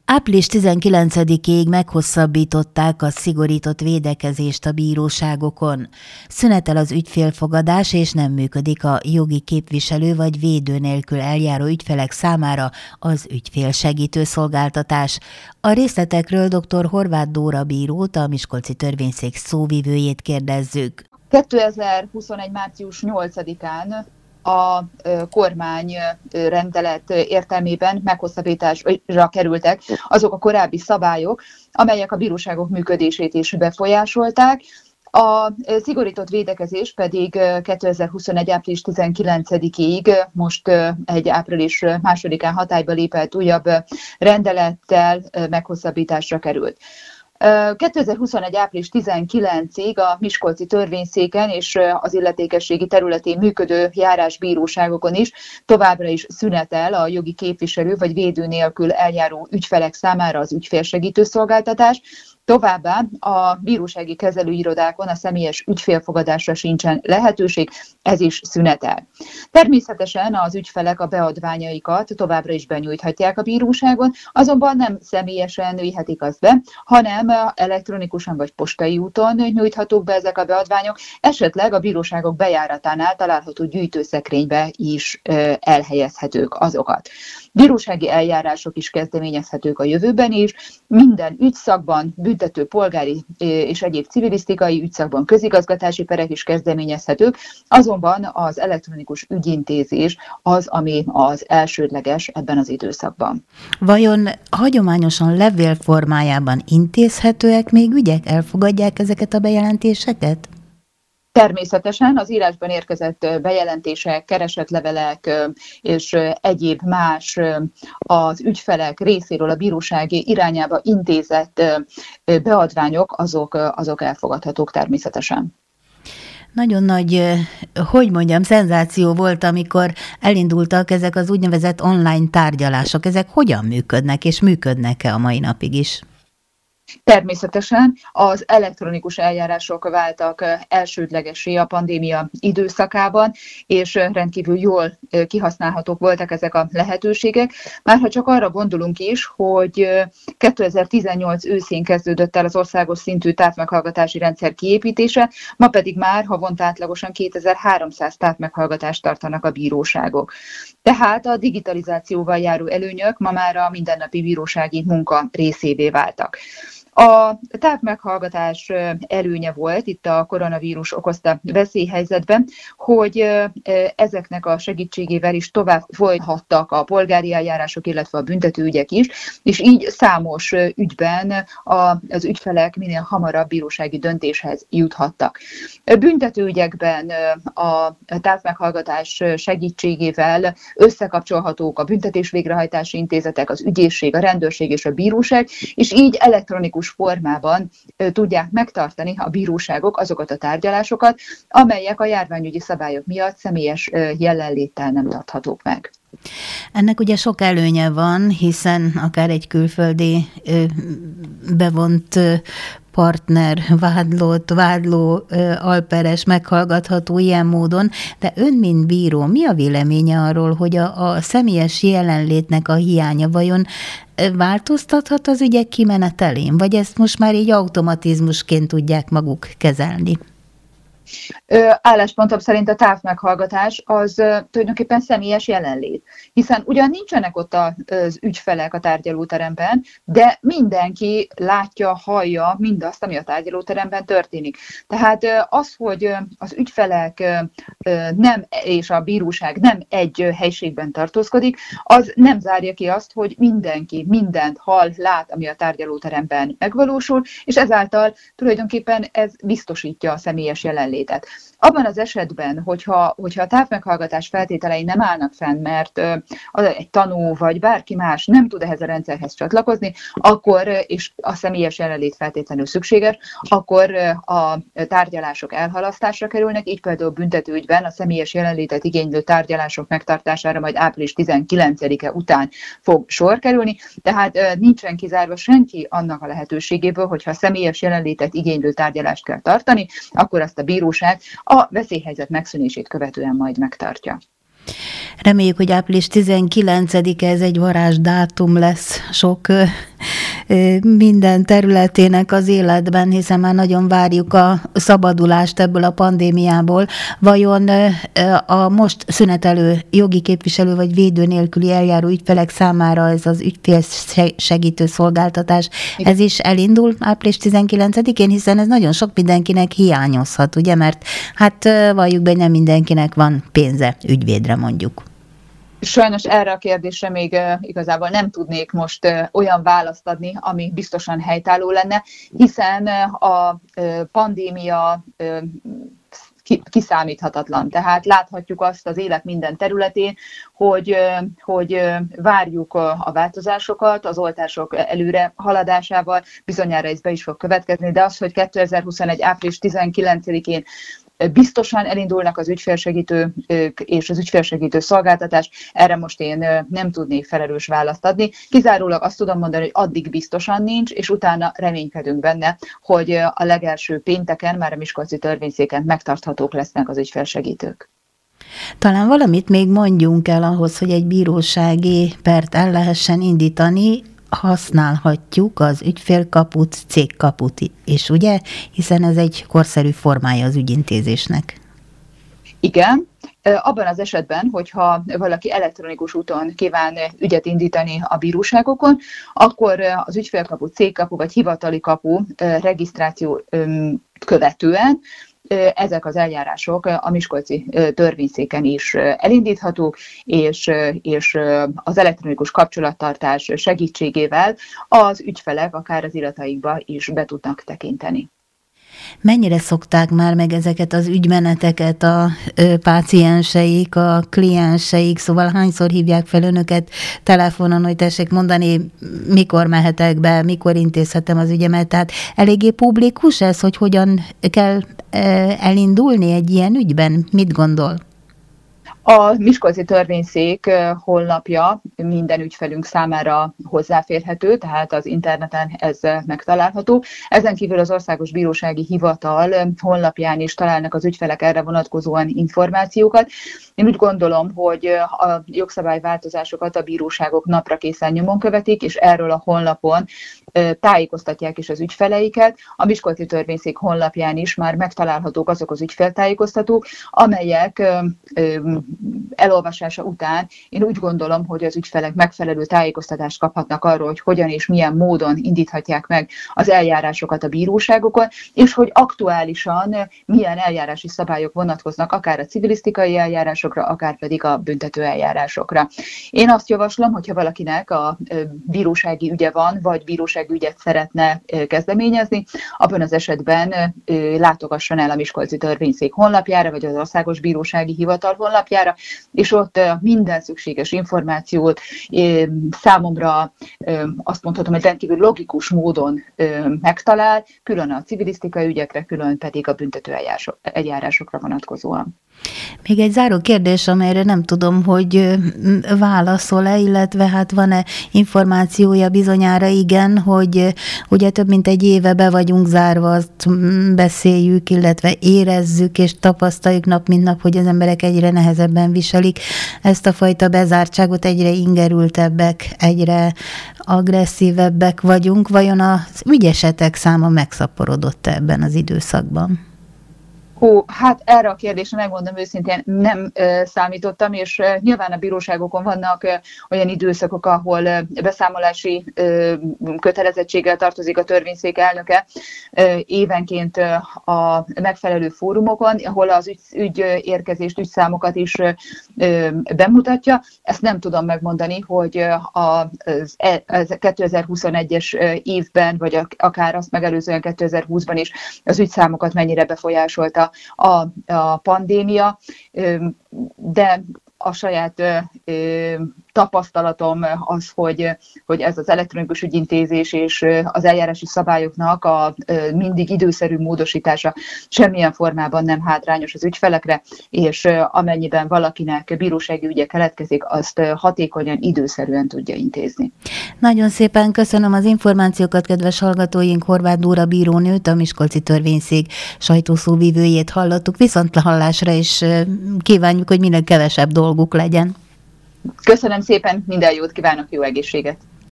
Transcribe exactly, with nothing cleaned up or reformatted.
április tizenkilencedikéig meghosszabbították a szigorított védekezést a bíróságokon. Szünetel az ügyfélfogadás, és nem működik a jogi képviselő vagy védő nélkül eljáró ügyfelek számára az ügyfélsegítő szolgáltatás. A részletekről dr. Horváth Dóra bírót, a Miskolci Törvényszék szóvivőjét kérdezzük. kétezer-huszonegy. március nyolcadikán a kormány rendelet értelmében meghosszabbításra kerültek azok a korábbi szabályok, amelyek a bíróságok működését is befolyásolták. A szigorított védekezés pedig kétezer-huszonegy. április tizenkilencedikéig, most egy április másodikán hatályba lépett újabb rendelettel meghosszabbításra került. kétezer-huszonegy. április tizenkilencedikéig a Miskolci Törvényszéken és az illetékességi területén működő járásbíróságokon is továbbra is szünetel a jogi képviselő vagy védő nélkül eljáró ügyfelek számára az ügyfélsegítő szolgáltatás. Továbbá a bírósági kezelőirodákon a személyes ügyfélfogadásra sincsen lehetőség, ez is szünetel. Természetesen az ügyfelek a beadványaikat továbbra is benyújthatják a bíróságon, azonban nem személyesen vihetik azt be, hanem elektronikusan vagy postai úton nyújthatók be ezek a beadványok, esetleg a bíróságok bejáratánál található gyűjtőszekrénybe is elhelyezhetők azokat. Bírósági eljárások is kezdeményezhetők a jövőben is, minden ügyszakban, büntető, polgári és egyéb civilisztikai ügyszakban közigazgatási perek is kezdeményezhetők, azonban az elektronikus ügyintézés az, ami az elsődleges ebben az időszakban. Vajon hagyományosan levél formájában intézhetőek még ügyek? Elfogadják ezeket a bejelentéseket? Természetesen az írásban érkezett bejelentések, keresetlevelek és egyéb más az ügyfelek részéről a bíróság irányába intézett beadványok, azok, azok elfogadhatók természetesen. Nagyon nagy, hogy mondjam, szenzáció volt, amikor elindultak ezek az úgynevezett online tárgyalások. Ezek hogyan működnek, és működnek-e a mai napig is? Természetesen az elektronikus eljárások váltak elsődlegessé a pandémia időszakában, és rendkívül jól kihasználhatók voltak ezek a lehetőségek. Már ha csak arra gondolunk is, hogy kétezer-tizennyolc őszén kezdődött el az országos szintű távmeghallgatási rendszer kiépítése, ma pedig már havonta átlagosan kétezer-háromszáz távmeghallgatást tartanak a bíróságok. Tehát a digitalizációval járó előnyök ma már a mindennapi bírósági munka részévé váltak. A távmeghallgatás előnye volt itt a koronavírus okozta veszélyhelyzetben, hogy ezeknek a segítségével is tovább folyhattak a polgári eljárások, illetve a büntetőügyek is, és így számos ügyben az ügyfelek minél hamarabb bírósági döntéshez juthattak. Büntetőügyekben a távmeghallgatás segítségével összekapcsolhatók a büntetés végrehajtási intézetek, az ügyészség, a rendőrség és a bíróság, és így elektronikus formában tudják megtartani a bíróságok azokat a tárgyalásokat, amelyek a járványügyi szabályok miatt személyes jelenléttel nem tarthatók meg. Ennek ugye sok előnye van, hiszen akár egy külföldi bevont partner, vádlott, vádló, alperes meghallgatható ilyen módon, de ön, mint bíró, mi a véleménye arról, hogy a, a személyes jelenlétnek a hiánya vajon változtathat az ügyek kimenetelén, vagy ezt most már így automatizmusként tudják maguk kezelni? Álláspontom szerint a távmeghallgatás az tulajdonképpen személyes jelenlét, hiszen ugyan nincsenek ott az ügyfelek a tárgyalóteremben, de mindenki látja, hallja mindazt, ami a tárgyalóteremben történik. Tehát az, hogy az ügyfelek nem és a bíróság nem egy helységben tartózkodik, az nem zárja ki azt, hogy mindenki mindent hall, lát, ami a tárgyalóteremben megvalósul, és ezáltal tulajdonképpen ez biztosítja a személyes jelenlétet. Abban az esetben, hogyha, hogyha a távmeghallgatás feltételei nem állnak fenn, mert uh, egy tanú vagy bárki más nem tud ehhez a rendszerhez csatlakozni, akkor, és a személyes jelenlét feltétlenül szükséges, akkor uh, a tárgyalások elhalasztásra kerülnek, így például büntetőügyben a személyes jelenlétet igénylő tárgyalások megtartására majd április tizenkilencedike után fog sor kerülni, tehát uh, nincsen kizárva senki annak a lehetőségéből, hogyha személyes jelenlétet igénylő tárgyalást kell tartani, akkor azt a bíróság a veszélyhelyzet megszűnését követően majd megtartja. Reméljük, hogy április tizenkilencedike ez egy varázsdátum lesz sok minden területének az életben, hiszen már nagyon várjuk a szabadulást ebből a pandémiából. Vajon a most szünetelő jogi képviselő vagy védő nélküli eljáró ügyfelek számára ez az ügyfélsegítő szolgáltatás, igen, ez is elindul április tizenkilencedikén, hiszen ez nagyon sok mindenkinek hiányozhat, ugye, mert hát valljuk be, nem mindenkinek van pénze ügyvédre mondjuk. Sajnos erre a kérdésre még uh, igazából nem tudnék most uh, olyan választ adni, ami biztosan helytálló lenne, hiszen uh, a uh, pandémia uh, kiszámíthatatlan. Tehát láthatjuk azt az élet minden területén, hogy, hogy várjuk a változásokat, az oltások előre haladásával, bizonyára ez be is fog következni, de az, hogy kétezer-huszonegy április tizenkilencedikén biztosan elindulnak az ügyfélsegítő és az ügyfélsegítő szolgáltatás, erre most én nem tudnék felelős választ adni. Kizárólag azt tudom mondani, hogy addig biztosan nincs, és utána reménykedünk benne, hogy a legelső pénteken, már a miskolci törvényszéken megtarthatók lesznek az ügyfélsegítők. Talán valamit még mondjunk el ahhoz, hogy egy bírósági pert el lehessen indítani, használhatjuk az ügyfélkaput, cégkaput is, ugye? Hiszen ez egy korszerű formája az ügyintézésnek. Igen. Abban az esetben, hogyha valaki elektronikus úton kíván ügyet indítani a bíróságokon, akkor az ügyfélkapu, cégkapu vagy hivatali kapu regisztráció követően ezek az eljárások a miskolci törvényszéken is elindíthatók, és, és az elektronikus kapcsolattartás segítségével az ügyfelek akár az irataikba is be tudnak tekinteni. Mennyire szokták már meg ezeket az ügymeneteket a pácienseik, a klienseik, szóval hányszor hívják fel önöket telefonon, hogy tessék mondani, mikor mehetek be, mikor intézhetem az ügyemet, tehát eléggé publikus ez, hogy hogyan kell elindulni egy ilyen ügyben, mit gondol? A miskolci törvényszék honlapja minden ügyfelünk számára hozzáférhető, tehát az interneten ez megtalálható. Ezen kívül az Országos Bírósági Hivatal honlapján is találnak az ügyfelek erre vonatkozóan információkat. Én úgy gondolom, hogy a jogszabályváltozásokat a bíróságok napra készen nyomon követik, és erről a honlapon tájékoztatják is az ügyfeleiket. A miskolci törvényszék honlapján is már megtalálhatók azok az ügyfeltájékoztatók, amelyek elolvasása után én úgy gondolom, hogy az ügyfelek megfelelő tájékoztatást kaphatnak arról, hogy hogyan és milyen módon indíthatják meg az eljárásokat a bíróságokon, és hogy aktuálisan milyen eljárási szabályok vonatkoznak akár a civilisztikai eljárásokra, akár pedig a büntető eljárásokra. Én azt javaslom, hogyha valakinek a bírósági ügye van, vagy bírósági ügyet szeretne kezdeményezni, abban az esetben látogasson el a miskolci törvényszék honlapjára, vagy az Országos Bírósági Hivatal honlapjára, és ott minden szükséges információt számomra azt mondhatom, hogy rendkívül logikus módon megtalál, külön a civilisztikai ügyekre, külön pedig a büntető eljárásokra vonatkozóan. Még egy záró kérdés, amelyre nem tudom, hogy válaszol-e, illetve hát van-e információja, bizonyára igen, hogy ugye több mint egy éve be vagyunk zárva, azt beszéljük, illetve érezzük és tapasztaljuk nap mint nap, hogy az emberek egyre nehezebben viselik ezt a fajta bezártságot, egyre ingerültebbek, egyre agresszívebbek vagyunk. Vajon az ügyesetek száma megszaporodott ebben az időszakban? Hú, hát erre a kérdésre megmondom őszintén nem ö, számítottam, és ö, nyilván a bíróságokon vannak ö, olyan időszakok, ahol ö, beszámolási ö, kötelezettséggel tartozik a törvényszék elnöke ö, évenként ö, a megfelelő fórumokon, ahol az ügy, ügy érkezést, ügyszámokat is ö, ö, bemutatja. Ezt nem tudom megmondani, hogy az, az kétezer-huszonegyes évben, vagy akár azt megelőzően kétezer-húszban is az ügyszámokat mennyire befolyásolta A, a pandémia, de a saját tapasztalatom az, hogy, hogy ez az elektronikus ügyintézés és az eljárási szabályoknak a mindig időszerű módosítása semmilyen formában nem hátrányos az ügyfelekre, és amennyiben valakinek bírósági ügye keletkezik, azt hatékonyan, időszerűen tudja intézni. Nagyon szépen köszönöm az információkat, kedves hallgatóink. Horváth Dóra bírónőt, a Miskolci Törvényszék sajtószóvivőjét hallottuk. Viszontlahallásra, és kívánjuk, hogy minél kevesebb dolguk legyen. Köszönöm szépen, minden jót kívánok, jó egészséget!